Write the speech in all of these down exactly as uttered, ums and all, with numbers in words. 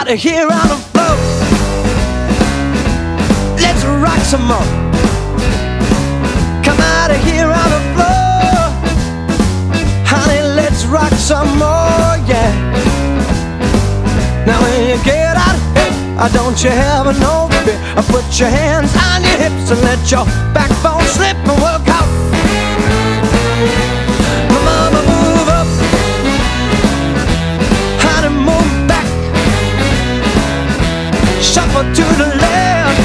out of here on the floor. Let's rock some more. Come out of here on the floor. Honey, let's rock some more, yeah. Now when you get out here, uh, don't you have no fear. uh, Put your hands on your hips and let your backbone slip and work out. Mama, move up. Honey, move back. Shuffle to the left,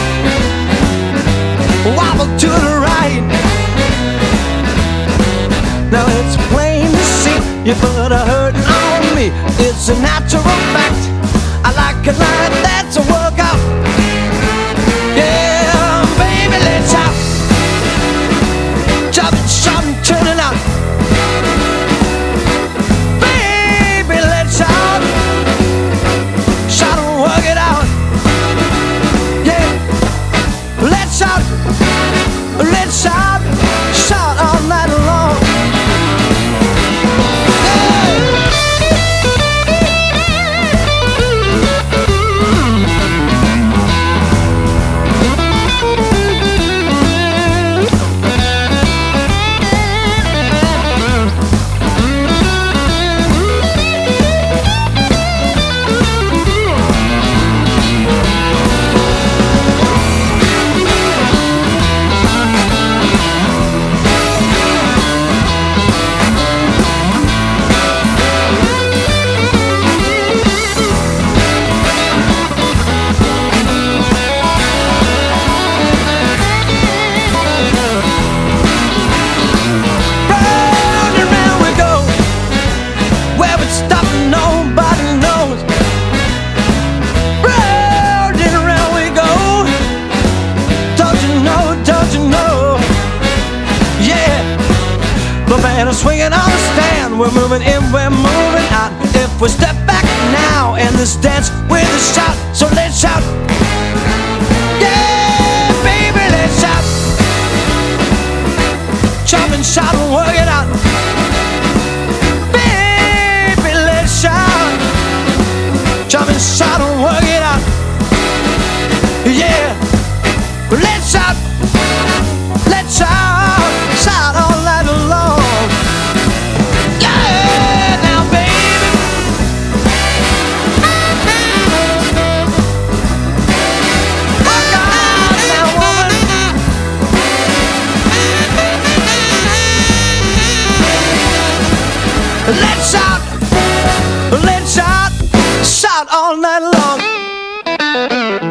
wobble to the right. Now it's plain to see you put a hurtin' on me. It's a natural fact. I like it like that, so work out. Yeah, baby, let's out. Chop it, shot and turn it out. Baby, let's out. Shot and work it out. Yeah, let's out. Let's shout, shout all night long. Swinging on the stand, we're moving in, we're moving out. If we step back now in this dance with a shout, so let's shout. Yeah, baby, let's shout. Chop and shout and work it out. Baby, let's shout. Chop and shout and work it out. Yeah, let's shout. Let's shout, shout all night long. Let's shout, let's shout, shout all night long.